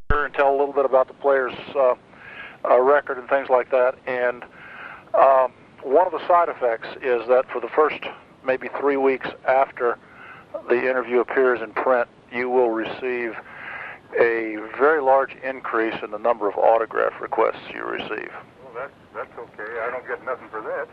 and tell a little bit about the player's record and things like that. And one of the side effects is that for the first maybe 3 weeks after the interview appears in print, you will receive a very large increase in the number of autograph requests you receive. Well, that's okay. I don't get nothing for that.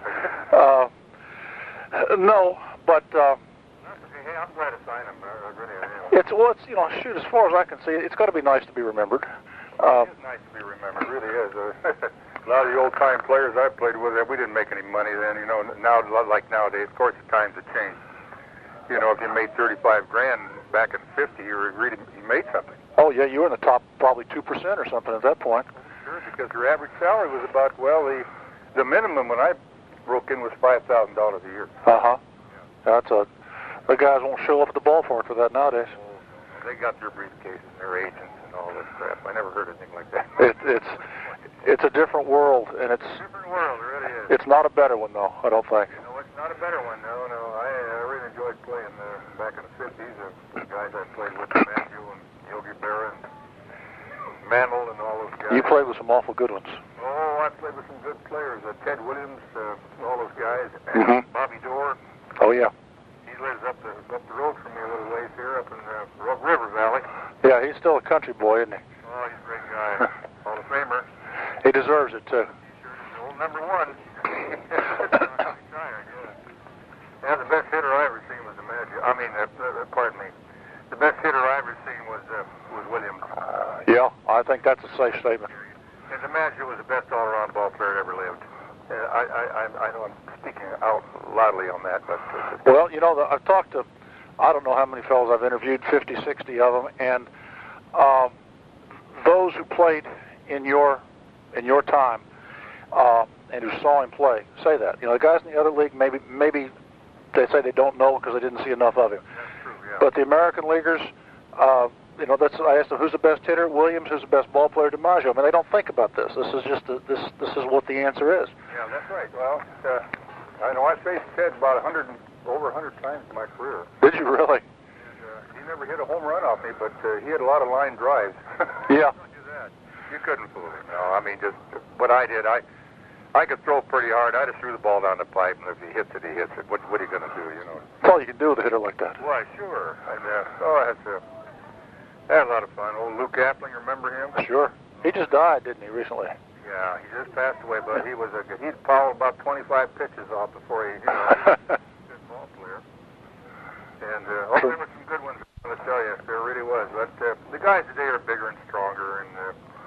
No, but hey, I'm glad to sign them. Really, it's shoot. As far as I can see, it's got to be nice to be remembered. It is nice to be remembered. It really is. A lot of the old-time players I played with, we didn't make any money then. Now like nowadays, of course, the times have changed. If you made 35 grand back in '50, you made something. Oh yeah, you were in the top probably 2% or something at that point. Sure, because your average salary was about the minimum when I broke in was $5,000 a year. Yeah. The guys won't show up at the ballpark for that nowadays. They got their briefcases and their agents and all this crap. I never heard anything like that. It's a different world, and it's a different world. It really is. It's not a better one though. I don't think. No, it's not a better one. No. I really enjoyed playing back in the '50s. The guys I played with, Matthew and Yogi Berra and Mantle and all those guys. You played with some awful good ones. Oh, I played with some good players. Ted Williams, all those guys. Mm-hmm. Bobby Dorr. Oh yeah. He lives up the road from me a little ways here, up in River Valley. Yeah, he's still a country boy, isn't he? Oh, he's a great guy. Hall of Famer. He deserves it too. He sure is. Old number one. Yeah, the best hitter I ever seen was DiMaggio. Pardon me. The best hitter I ever seen was Williams. Yeah, I think that's a safe statement. And DiMaggio was the best all-around ball player that ever lived. I know I'm speaking out loudly on that, but... Well, I've talked to, I don't know how many fellows I've interviewed, 50, 60 of them, and those who played in your time and who saw him play say that. The guys in the other league, maybe they say they don't know because they didn't see enough of him. That's true, yeah. But the American leaguers... I asked them who's the best hitter. Williams. Who's the best ball player? DiMaggio. They don't think about this. This is just this is what the answer is. Yeah, that's right. Well, I know I faced Ted about over 100 times in my career. Did you really? And, he never hit a home run off me, but he had a lot of line drives. Yeah. You couldn't fool him. No, just what I did. I could throw pretty hard. I just threw the ball down the pipe, and if he hits it, he hits it. What are you going to do? That's all you can do with a hitter like that. Why, sure. I had a lot of fun. Old Luke Appling, remember him? Sure. He just died, didn't he, recently? Yeah, he just passed away, but he'd fouled about 25 pitches off before he, he was a good ball player. And there were some good ones, I'm going to tell you. There really was. But the guys today are bigger and stronger, and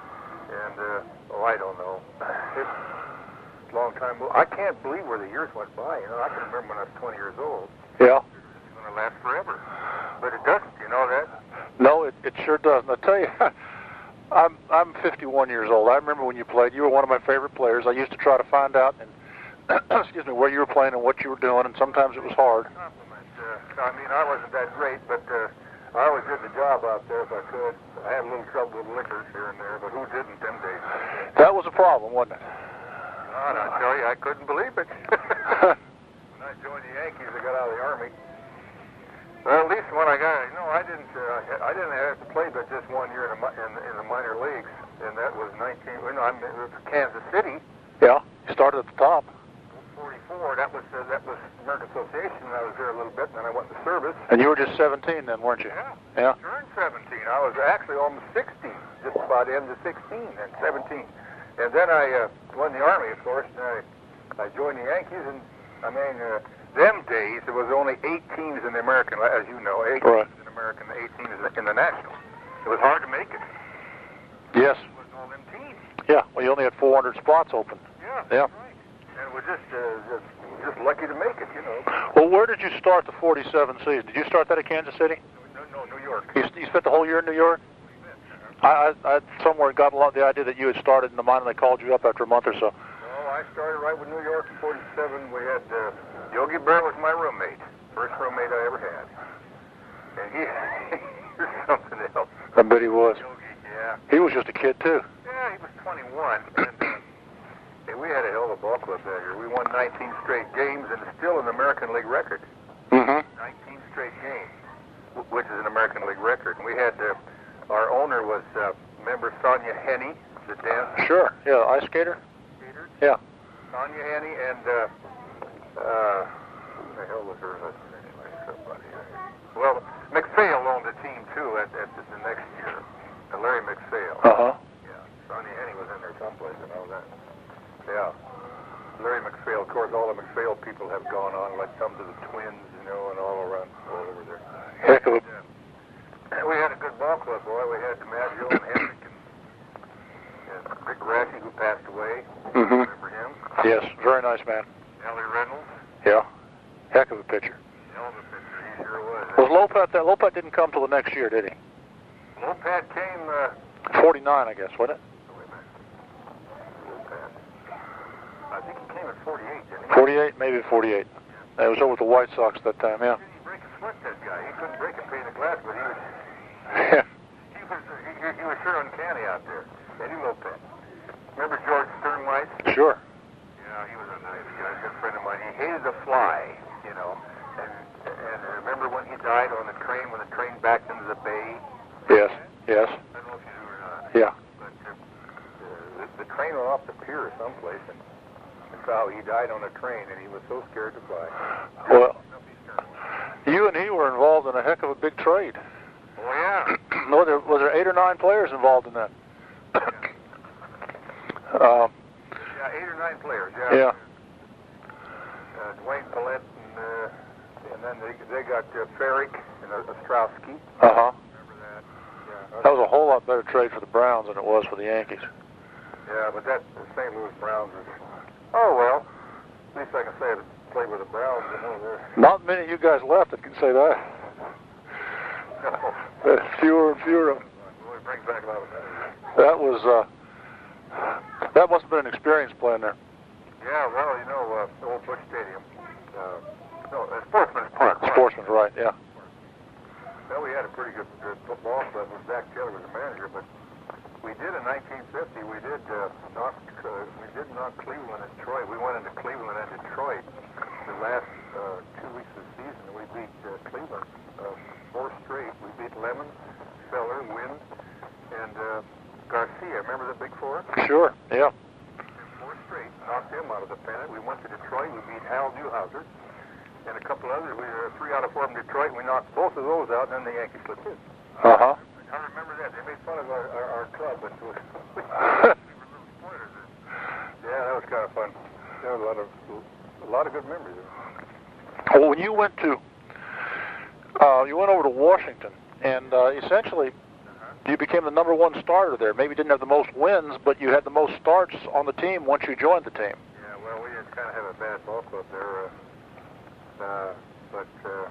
I don't know. It's a long time. I can't believe where the years went by. I can remember when I was 20 years old. Yeah. It's going to last forever. But it doesn't, you know that? No, it sure doesn't. I tell you, I'm 51 years old. I remember when you played. You were one of my favorite players. I used to try to find out and where you were playing and what you were doing, and sometimes it was hard. Compliment. I wasn't that great, but I always did the job out there if I could. I had a little trouble with liquors here and there, but who didn't them days? That was a problem, wasn't it? God, I tell you, I couldn't believe it. When I joined the Yankees, I got out of the Army. Well, at least when I got, I didn't have to play but just 1 year in the minor leagues, and that was Kansas City. Yeah, you started at the top. 44. That was American Association. I was there a little bit, and then I went to service. And you were just 17 then, weren't you? Yeah. Turned 17. I was actually almost 16, just about the end of 16 and 17. And then I won the Army, of course, and I joined the Yankees, and them days, there was only 8 teams in the American, as you know, 8 teams in the American, 8 teams in the National. It was hard to make it. Yes. It was all them teams. Yeah, well, you only had 400 spots open. Yeah. Right. And it was just lucky to make it, Well, where did you start the 47 season? Did you start that at Kansas City? No, New York. You spent the whole year in New York? I somewhere got the idea that you had started in the minor and they called you up after a month or so. No, I started right with New York in 47. We had Yogi Berra was my roommate. First roommate I ever had. And he was something else. I bet he was. Yogi, yeah. He was just a kid, too. Yeah, he was 21. And we had a hell of a ball club that year. We won 19 straight games, and it's still an American League record. Mm-hmm. 19 straight games, which is an American League record. And we had, our owner was a member Sonia Henney, the dancer. Sure. Yeah, ice skater. Yeah. Sonia Henney and who the hell was her husband anyway? Somebody. Well, McPhail owned the team too at the next year. Larry McPhail. Uh-huh. Yeah. Sonia Henney was in there someplace and all that. Yeah. Larry McPhail. Of course, all the McPhail people have gone on, like some to the Twins, you know, and all over there. Heck of a... We had a good ball club, boy. We had DiMaggio and Hendrick and Rick Rassi, who passed away. Mm-hmm. Remember him? Yes, very nice man. Ellie Reynolds. Yeah. Heck of a pitcher. Hell of a pitcher. He sure was. Was Lopat there? Lopat didn't come till the next year, did he? Lopat came... 49, I guess, wasn't it? Wait a minute. Lopat. I think he came at 48, didn't he? 48, maybe 48. It was over with the White Sox that time, yeah. Did he break a sweat, that guy? He couldn't break a pane of glass, but he was... Yeah. He was sure uncanny out there. Eddie Lopat. Remember George Sternweiss? Sure. Yeah, he was a nice guy, a good friend of mine. He hated to fly, you know. And remember when he died on the train, when the train backed into the bay? Yes, yes. I don't know if you do or not. Yeah. But the train went off the pier someplace, and that's how he died on a train, and he was so scared to fly. Well, you and he were involved in a heck of a big trade. Oh, yeah. No, was there 8 or 9 players involved in that? Yeah, 8 or 9 players, yeah. Yeah. Dwayne Paulette, and then they got Ferrick and Ostrowski. Uh-huh. Remember that? Yeah. That was a whole lot better trade for the Browns than it was for the Yankees. Yeah, but the St. Louis Browns is... Oh, well, at least I can say I played with the Browns, you know. Not many of you guys left that can say that. No. Fewer and fewer of them. Well, it brings back a lot of memories. That was, that must have been an experience playing there. Yeah, well, you know, Old Busch Stadium. Sportsman's Park. Sportsman's, right, yeah. Well, we had a pretty good football club when Zach Taylor was the manager, but we did in 1950, we did knock Cleveland and Detroit. We went into Cleveland and Detroit the last 2 weeks of the season. We beat Cleveland 4 straight. We beat Lemon, Feller, Wynn, and Garcia. Remember the Big Four? Sure, yeah. 4 straight. Knocked them out of the pennant. We went to Detroit. We beat Hal Newhouser and a couple others. We were 3 out of 4 from Detroit. And we knocked both of those out, and then the Yankees slipped in. Uh-huh. I remember that. They made fun of our club, but we were little spoilers. Yeah, that was kind of fun. There was a lot of good memories. Well, when you went to, you went over to Washington, and essentially you became the #1 starter there. Maybe you didn't have the most wins, but you had the most starts on the team once you joined the team. Yeah, well, we did kind of have a bad ball club there, but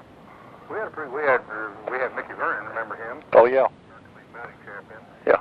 we had Mickey Vernon. Remember him? Oh yeah. Batting champion. Yeah.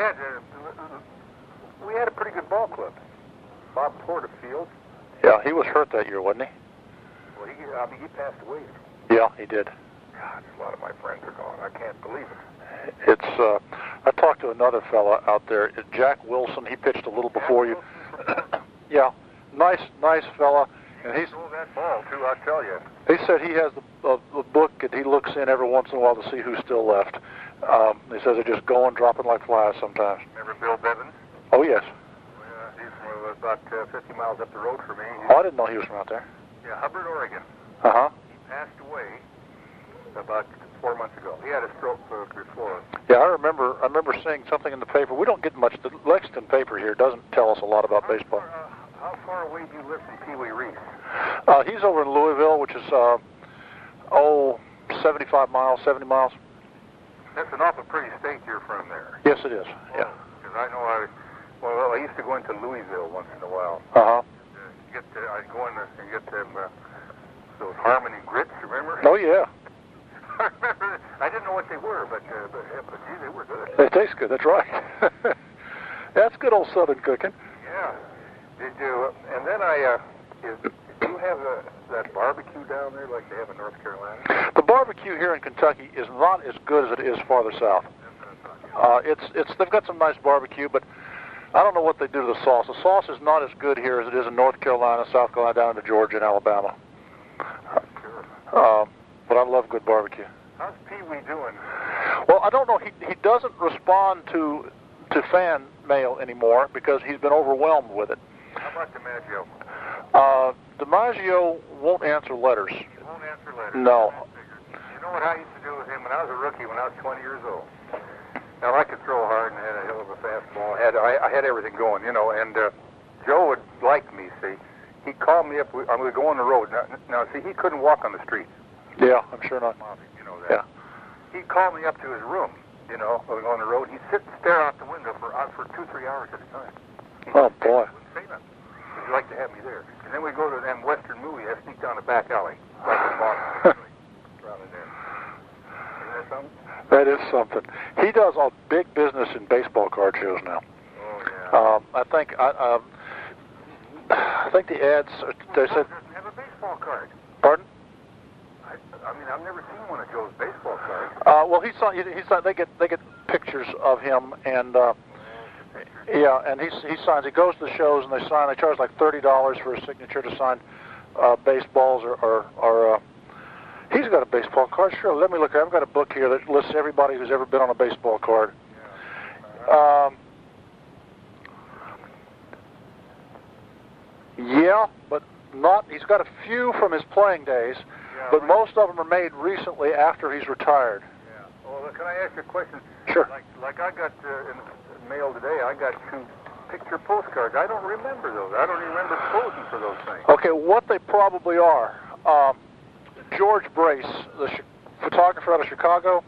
We had a pretty good ball club. Bob Porterfield. Yeah, he was hurt that year, wasn't he? Well, he passed away. Yeah, he did. God, a lot of my friends are gone. I can't believe it. It's. I talked to another fella out there, Jack Wilson. He pitched a little before you. Yeah, nice fella. And he threw that ball too. I tell you. He said he has the book, and he looks in every once in a while to see who's still left. He says they're just going, dropping like flies sometimes. Remember Bill Bevins? Oh yes. Yeah, he's from about 50 miles up the road from me. Oh, I didn't know he was from out there. Yeah, Hubbard, Oregon. Uh-huh. He passed away about 4 months ago. He had a stroke before. Yeah, I remember seeing something in the paper. We don't get much. The Lexington paper here doesn't tell us a lot about baseball. How far away do you live from Pee Wee Reese? He's over in Louisville, which is 75 miles, 70 miles. That's an awful pretty state you're from there. Yes, it is. Yeah. Because I know I used to go into Louisville once in a while. Uh-huh. I'd go in and get them those Harmony grits. Remember? Oh yeah. I remember. I didn't know what they were, but gee, they were good. They taste good. That's right. That's good old Southern cooking. Yeah. Did you? And then do you have that barbecue down there like they have in North Carolina? The barbecue here in Kentucky is not as good as it is farther south. They've got some nice barbecue, but I don't know what they do to the sauce. The sauce is not as good here as it is in North Carolina, South Carolina, down into Georgia and Alabama. Sure. But I love good barbecue. How's Pee Wee doing? Well, I don't know. He doesn't respond to to fan mail anymore because he's been overwhelmed with it. How about DiMaggio? DiMaggio won't answer letters. He won't answer letters. No. You know what I used to do with him when I was a rookie, when I was 20 years old? Now, I could throw hard and had a hell of a fastball. I had everything going, you know, and Joe would like me, see. He'd call me up. I would go on the road. Now, see, he couldn't walk on the street. Yeah, I'm sure not. You know that. Yeah. He'd call me up to his room, you know, on the road. He'd sit and stare out the window for 2-3 hours at a time. Oh, boy. Wouldn't say nothing. He'd like to have me there. And then we'd go to them Western movie. I sneak down the back alley. Like in Boston. Around in there. Isn't that something? That is something. He does all big business in baseball card shows now. Oh, yeah. I think the ads, they said... doesn't have a baseball card. Pardon? I mean, I've never seen one of Joe's baseball cards. Well, they get pictures of him, and yeah, and he signs. He goes to the shows and they sign. They charge like $30 for a signature to sign baseballs or he's got a baseball card. Sure, let me look. I've got a book here that lists everybody who's ever been on a baseball card. Yeah, but not. He's got a few from his playing days. Yeah, but right. most of them are made recently after he's retired. Yeah. Well, can I ask you a question? Sure. Like I got in the mail today, I got 2 picture postcards. I don't remember those. I don't remember posing for those things. Okay, what they probably are. George Brace, the photographer out of Chicago,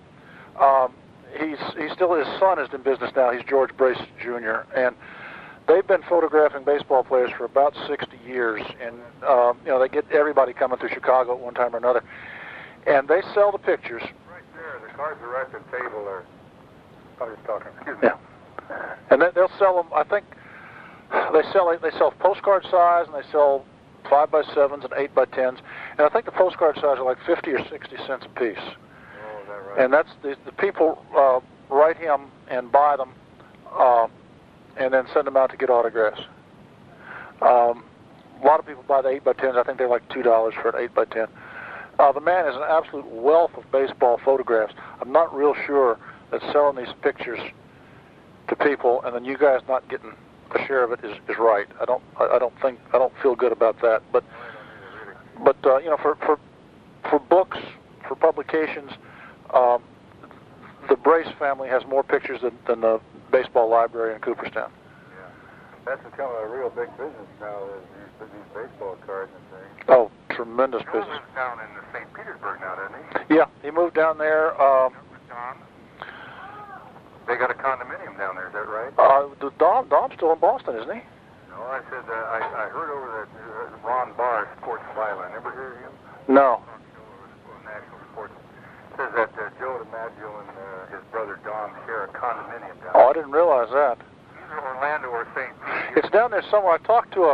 he's still, his son is in business now. He's George Brace Jr. And they've been photographing baseball players for about 60 years, and you know, they get everybody coming through Chicago at one time or another, and they sell the pictures. Right there, the cards are right at the table there. I was talking. Excuse me. Yeah, and then they'll sell them. I think they sell postcard size, and they sell 5x7s and 8x10s, and I think the postcard size are like 50 or 60 cents a piece. Oh, is that right? And that's the people write him and buy them. And then send them out to get autographs. A lot of people buy the 8x10s. I think they're like $2 for an 8x10. The man is an absolute wealth of baseball photographs. I'm not real sure that selling these pictures to people and then you guys not getting a share of it is right. I don't feel good about that. But you know, for books, for publications, the Brace family has more pictures than the baseball library in Cooperstown. Yeah, that's become a real big business now. These baseball cards and things. Oh, tremendous Joe business. lives down in St. Petersburg now, doesn't he? Yeah, he moved down there. Don. They got a condominium down there. Is that right? Dom's still in Boston, isn't he? No, I said I heard over that Ron Barr, Sports Byline. Ever hear of him? No. National Sports. Says that Joe DiMaggio and his brother Don share a condominium down there. Oh, I didn't realize that. Either Orlando or St. Pete. It's down there somewhere. I talked to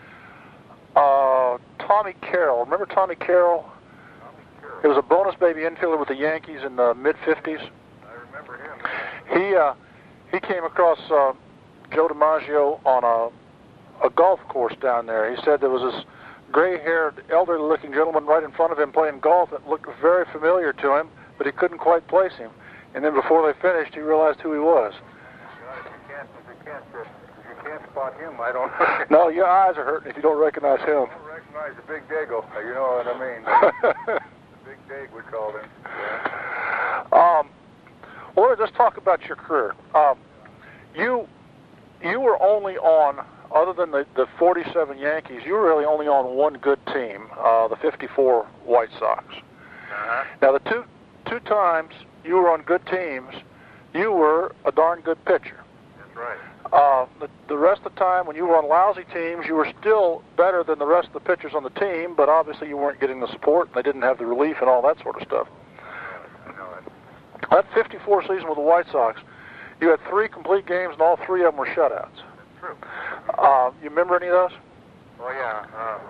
Tommy Carroll. Remember Tommy Carroll? Tommy Carroll. He was a bonus baby infielder with the Yankees in the mid-50s. I remember him. He came across Joe DiMaggio on a golf course down there. He said there was this gray-haired, elderly-looking gentleman right in front of him playing golf that looked very familiar to him, but he couldn't quite place him. And then before they finished, he realized who he was. If you can't spot him, I don't know. No, your eyes are hurting if you don't recognize him. I don't recognize the Big Dago. You know what I mean? The Big Dag, we called him. Yeah. Well, let's talk about your career. You were only on, other than the 47 Yankees, you were really only on one good team, the 54 White Sox. Uh-huh. Now, the two times you were on good teams, you were a darn good pitcher. That's right. The rest of the time, when you were on lousy teams, you were still better than the rest of the pitchers on the team, but obviously you weren't getting the support, and they didn't have the relief and all that sort of stuff. I know it. That 54 season with the White Sox, you had 3 complete games, and all 3 of them were shutouts. That's true. You remember any of those? Oh, yeah.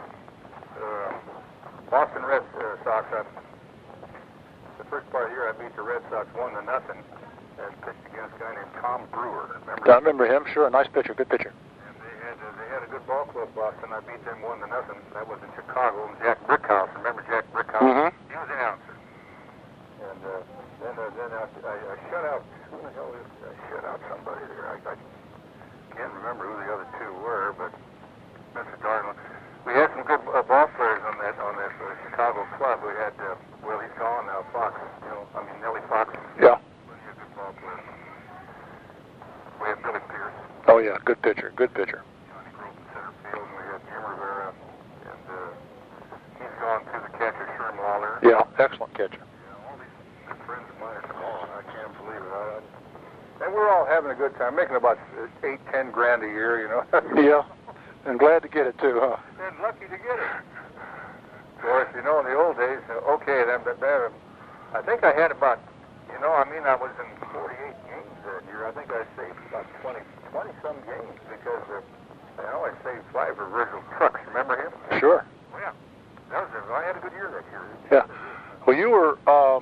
Boston Red Sox, the first part of the year I beat the Red Sox 1-0 and pitched against a guy named Tom Brewer. I remember him, sure. A nice pitcher, good pitcher. And they had a good ball club, Boston. I beat them 1-0. That was in Chicago. And Jack Brickhouse, remember Jack Brickhouse? Mm-hmm. He was the announcer. And then I I shut out. Who the hell is I shut out somebody there? I can't remember who the other two were, but Mr. Darnell. We had some good ball players on that Chicago club. We had well, he's gone now, Fox. Nellie Fox. Yeah. Plenty of good ball players. We had Billy Pierce. Oh yeah, good pitcher. Good pitcher. Johnny Grove in center field, and we had Jim Rivera, and he's gone to the catcher, Sherm Lawler. Yeah, excellent catcher. Yeah, all these good friends of mine are gone. I can't believe it. And we're all having a good time, making about $8-10 grand a year, you know. Yeah, and glad to get it too, huh? And lucky to get it. Of course, you know, in the old days, okay, I think I had about, I was in 48 games that year. I think I saved about 20-some games because, I saved 5 for Virgil Trucks. Remember him? Sure. Well, yeah. I had a good year that year. Yeah. Well, you were,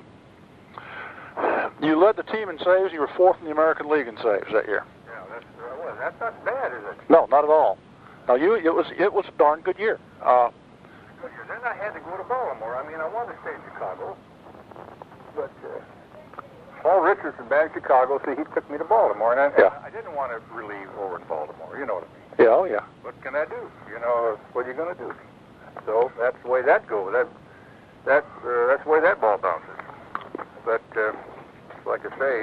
you led the team in saves. You were 4th in the American League in saves that year. Yeah, that's not bad, is it? No, not at all. No, it was a darn good year. Good year. Then I had to go to Baltimore. I wanted to stay in Chicago, but Paul Richardson back in Chicago, he took me to Baltimore, and I didn't want to relieve over in Baltimore. You know what I mean? Yeah, oh yeah. What can I do? What are you going to do? So that's the way that goes. That's the way that ball bounces. But like I say,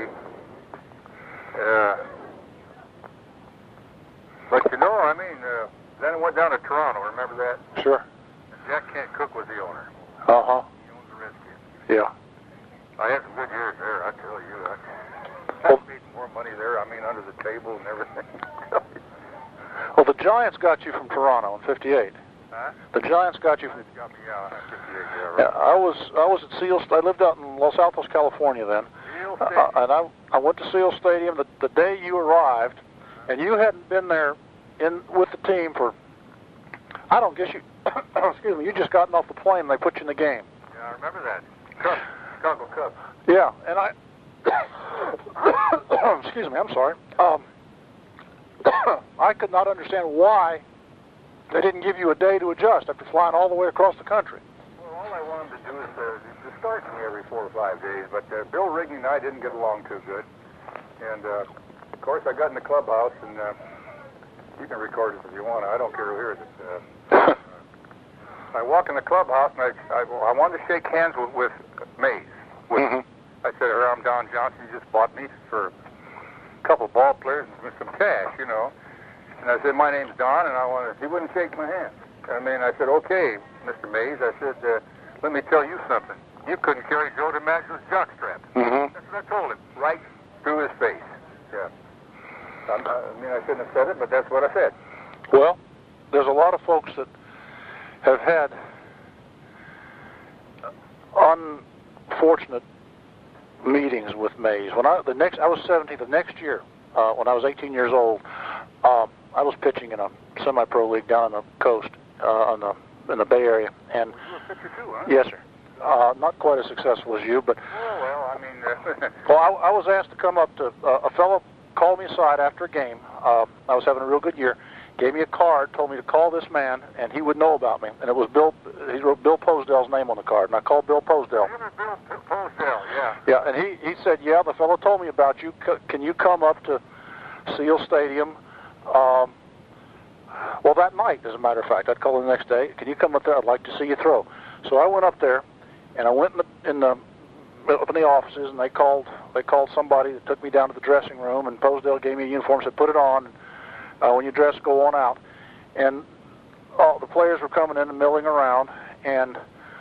but then it went down to Toronto. Remember that? Sure. And Jack Kent Cook was the owner. Uh-huh. He owns the Redskins. Yeah. I had some good years there, I tell you. I made more money there, under the table and everything. Well, the Giants got you from Toronto in '58. Huh? The Giants got you from... Got me out in 58, yeah, right. Yeah, I was at Seal. I lived out in Los Altos, California then. Seal Stadium. And I went to Seal Stadium the day you arrived, and you hadn't been there with the team for... I don't guess you... excuse me, you just gotten off the plane and they put you in the game. Yeah, I remember that. Cubs. Chicago Cubs. Yeah, and I... excuse me, I'm sorry. I could not understand why they didn't give you a day to adjust after flying all the way across the country. Well, all I wanted to do is to start me every 4 or 5 days, but Bill Rigney and I didn't get along too good. And, of course, I got in the clubhouse, and you can record it if you want. I don't care who hears it. I walk in the clubhouse, and I wanted to shake hands with Mays. I said, I'm Don Johnson. You just bought me for a couple of ball players and some cash, And I said, my name's Don, and he wouldn't shake my hand. I said, okay, Mr. Mays. I said, let me tell you something. You couldn't carry Joe DiMaggio's jockstrap. That's what I told him, right through his face. Yeah. I shouldn't have said it, but that's what I said. Well, there's a lot of folks that have had unfortunate meetings with Mays. When I was 17 the next year, when I was 18 years old. I was pitching in a semi-pro league down on the coast, in the Bay Area, and you were a pitcher too, huh? Yes, sir. Not quite as successful as you, but well, I was asked to come up to a fellow called me aside after a game. I was having a real good year. Gave me a card, told me to call this man, and he would know about me. And it was Bill. He wrote Bill Posdell's name on the card, and I called Bill Posdell. Bill Posdell, yeah. Yeah, and he said, yeah, the fellow told me about you. Can you come up to Seal Stadium? Well, that night, as a matter of fact, I'd call him the next day. Can you come up there? I'd like to see you throw. So I went up there, and I went up in the offices, and they called somebody that took me down to the dressing room, and Posdell gave me a uniform, said, put it on. When you dress, go on out. And all the players were coming in and milling around, and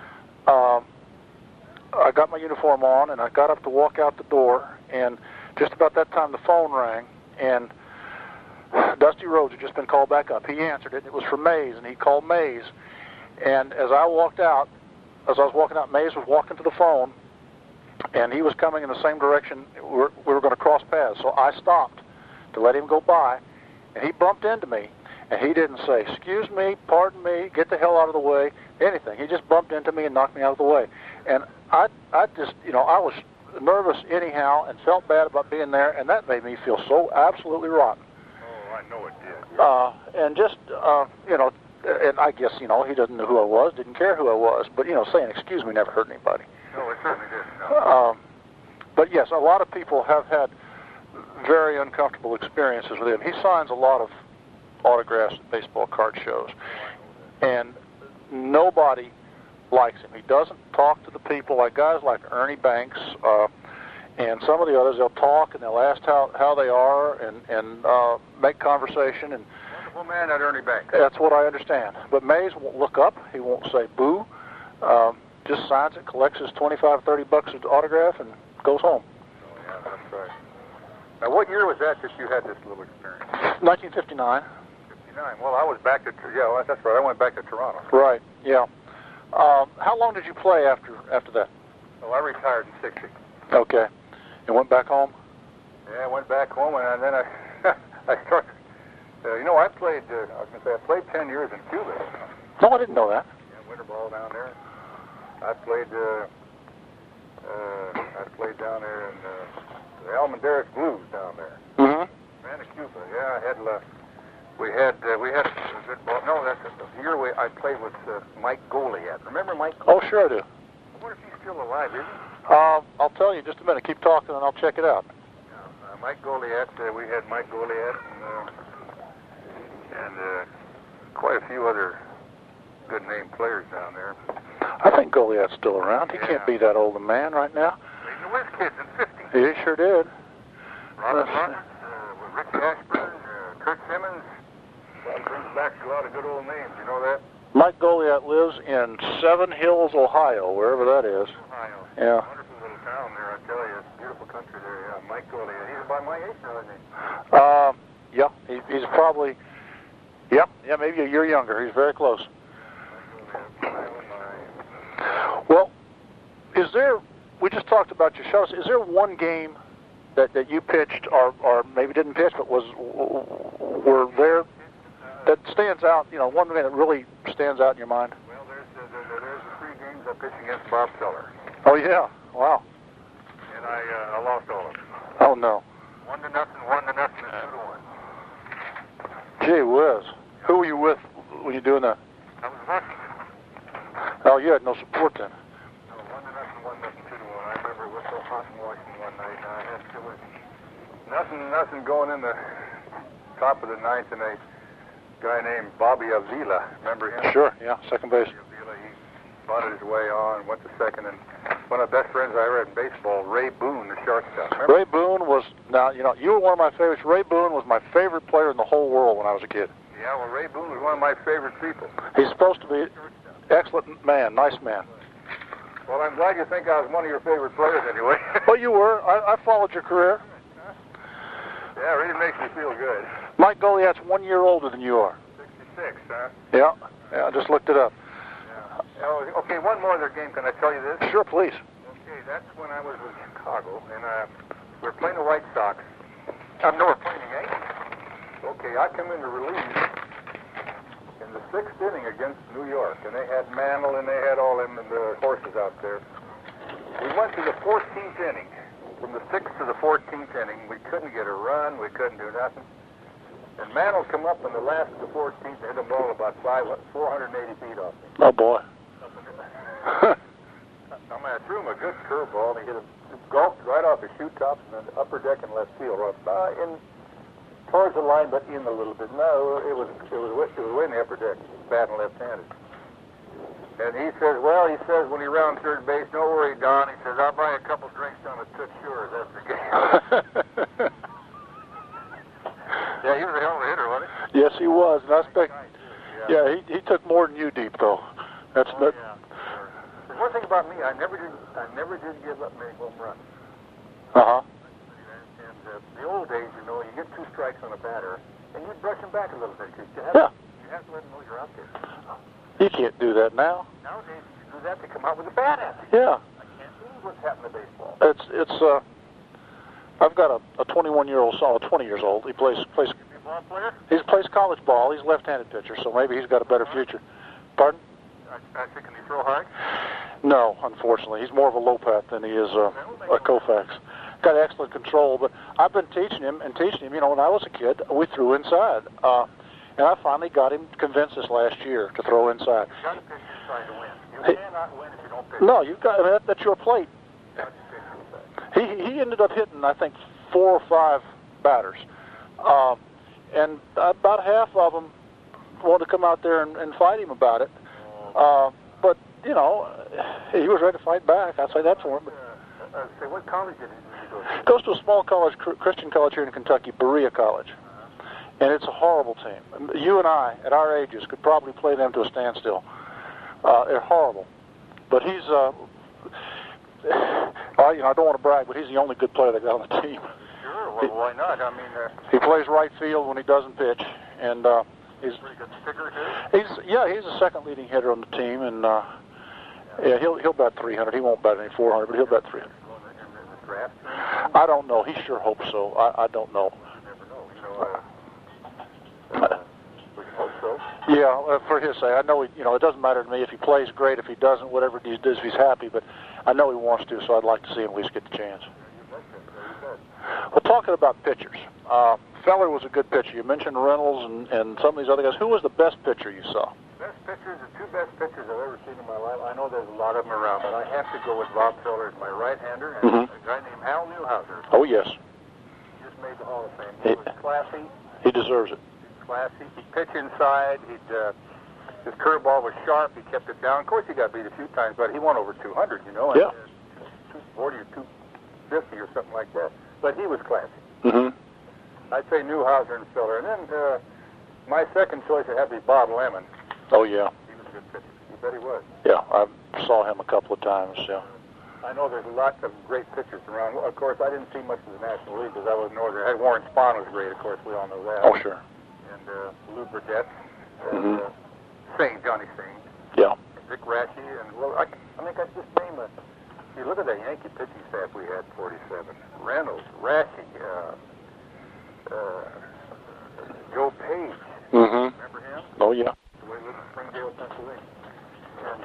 I got my uniform on, and I got up to walk out the door, and just about that time the phone rang, and Dusty Rhodes had just been called back up. He answered it, and it was for Mays, and he called Mays. And as I was walking out, Mays was walking to the phone, and he was coming in the same direction. We were going to cross paths, so I stopped to let him go by, and he bumped into me, and he didn't say, excuse me, pardon me, get the hell out of the way, anything. He just bumped into me and knocked me out of the way. And I just, I was nervous anyhow and felt bad about being there, and that made me feel so absolutely rotten. Oh, I know it did. And just, and I guess, he doesn't know who I was, didn't care who I was, but, saying excuse me never hurt anybody. No, it certainly didn't. No. But yes, a lot of people have had very uncomfortable experiences with him. He signs a lot of autographs at baseball card shows, and nobody likes him. He doesn't talk to the people like guys like Ernie Banks and some of the others. They'll talk and they'll ask how they are and make conversation. And wonderful man, that Ernie Banks. That's what I understand. But Mays won't look up. He won't say boo. Just signs it, collects his $25-$30 of autograph, and goes home. Oh, yeah, that's right. Now, what year was that you had this little experience? 1959. 59. Well, I was back to, well, that's right. I went back to Toronto. Right, yeah. How long did you play after that? Well, I retired in 60. Okay. And went back home? Yeah, I went back home, and then I started, I played, I played 10 years in Cuba. No, I didn't know that. Yeah, winter ball down there. I played down there in the Almendarez Blues down there. Mm-hmm. Ran to Cuba. Yeah, we had a good ball. No, that's the year I played with Mike Goliat. Remember Mike Goliat? Oh, sure I do. I wonder if he's still alive, is he? I'll tell you in just a minute. Keep talking and I'll check it out. Mike Goliat, we had Mike Goliat and quite a few other good name players down there. I think Goliat's still around. He can't be that old a man right now. He's the Whiz Kids in 50. He sure did. Robert Martin, Ricky Ashburn, Kurt Simmons. Well, it brings back a lot of good old names. You know that? Mike Goliat lives in Seven Hills, Ohio, wherever that is. Ohio. Yeah. Wonderful little town there, I tell you. It's a beautiful country there. Yeah, Mike Goliat. He's about my age now, isn't he? Yeah. He's probably, yeah, maybe a year younger. He's very close. Well, we just talked about your shows. Is there one game that you pitched or maybe didn't pitch, but were there that stands out, one game that really stands out in your mind? Well, there's the 3 games I pitched against Bob Feller. Oh, yeah. Wow. And I lost all of them. Oh, no. 1-0, 1-0, and 2-1. Gee whiz. Who were you with when you were doing that? I was Washington. Oh, you had no support then. No, 1-0, 1-0, 2-1. I remember it was so hot in Washington one night. There was nothing going in the top of the 9th, and a guy named Bobby Avila. Remember him? Sure, yeah, second base. Avila, he butted his way on, went to second, and one of the best friends I ever had in baseball, Ray Boone, the shortstop. Remember? Ray Boone was, you were one of my favorites. Ray Boone was my favorite player in the whole world when I was a kid. Yeah, well, Ray Boone was one of my favorite people. He's supposed to be an excellent man, nice man. Well, I'm glad you think I was one of your favorite players anyway. Well, you were. I followed your career. Yeah, it really makes me feel good. Mike Goliat's 1 year older than you are. 66, huh? Yeah, I just looked it up. Yeah. Oh, okay, one more other game. Can I tell you this? Sure, please. Okay, that's when I was in Chicago, and we were playing the White Sox. No, we're playing the Yankees. Okay, I come in to relieve in the 6th inning against New York, and they had Mantle and they had all them and the horses out there. We went to the 14th inning. From the 6th to the 14th inning, we couldn't get a run, we couldn't do nothing. And Mantle come up in the last of the 14th and hit a ball about 480 feet off me. Oh, boy. I threw him a good curveball, and he hit it gulped right off his shoe tops and the upper deck in left field, towards the line, but in a little bit. No, it was way in the upper deck, batting left-handed. And he says, when he rounds third base, don't worry, Don. He says, I'll buy a couple drinks on the Tootsie Shores after the game. Yeah, he was a hell of a hitter, wasn't he? Yes, he was. And I expect, yeah, he took more than you deep, though. That's yeah. There's one thing about me, I never did give up many home runs. Uh-huh. And the old days, you get 2 strikes on a batter, and you brush him back a little bit. You have to let him know you're out there. You can't do that now. Nowadays, you do that to come out with a bat at you. Yeah. I can't believe what's happened to baseball. It's I've got a 21-year-old son, 20 years old. He plays. Is he a ball player? He plays college ball. He's a left-handed pitcher, so maybe he's got a better future. Pardon? I think, can he throw hard? No, unfortunately. He's more of a Lopat than he is a Koufax. Got excellent control, but I've been teaching him. When I was a kid, we threw inside. And I finally got him convinced this last year to throw inside. You've got to pitch inside to win. You cannot win if you don't pitch. No, that's your plate. He ended up hitting, I think, 4 or 5 batters. And about half of them wanted to come out there and fight him about it. But, you know, he was ready to fight back. I'd say that for him. Say, what college did he go to? Goes to a small college, Christian college here in Kentucky, Berea College. And it's a horrible team. You and I, at our ages, could probably play them to a standstill. They're horrible. But he's, you know, I don't want to brag, but he's the only good player they got on the team. Sure, well, why not? I mean, he plays right field when he doesn't pitch, and he's pretty good sticker hitter. He's the second leading hitter on the team, and he'll bat 300. He won't bat any 400, but he'll bat 300. In the draft? I don't know. He sure hopes so. I don't know. You never know. You know, we hope so. Yeah, for his sake. I know, it doesn't matter to me if he plays great, if he doesn't, whatever he does, if he's happy, but I know he wants to, so I'd like to see him at least get the chance. Well, talking about pitchers, Feller was a good pitcher. You mentioned Reynolds and some of these other guys. Who was the best pitcher you saw? Best pitchers, the 2 best pitchers I've ever seen in my life. I know there's a lot of them around, but I have to go with Bob Feller as my right-hander and a guy named Hal Newhouser. Oh, yes. He just made the Hall of Fame. He was classy. He deserves it. Classy. He'd pitch inside. His curveball was sharp. He kept it down. Of course, he got beat a few times, but he won over 200, you know. Yeah. 240 or 250 or something like that. But he was classy. Mm-hmm. I'd say Newhouser and Feller. And then my second choice would have to be Bob Lemon. Oh, yeah. He was a good pitcher. You bet he was. Yeah, I saw him a couple of times, yeah. I know there's lots of great pitchers around. Of course, I didn't see much of the National League because I was northern. Warren Spahn was great, of course. We all know that. Oh, sure. And Lou Burdette. And Singh, Johnny Singh. Yeah. Vic Raschi. And, well, I think I just named it. You look at that Yankee pitching staff we had, 47. Reynolds, Raschi, Joe Page. Mm-hmm. Remember him? Oh, yeah. The way he lived in Springdale, Pennsylvania. And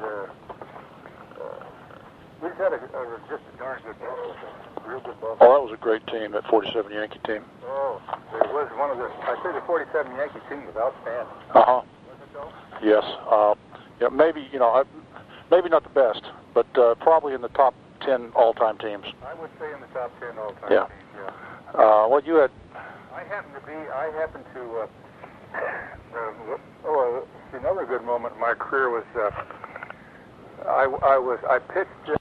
we just had just a darn good ball. Real good ball. Oh, that was a great team, that 47 Yankee team. Oh, it was one of the, I say the 47 Yankee team was outstanding. Uh-huh. Wasn't it though? Yes. Yeah, maybe, maybe not the best, but probably in the top 10 all-time teams. I would say in the top 10 all-time Yeah. teams, yeah. What you had? I happen to, another good moment in my career was, I pitched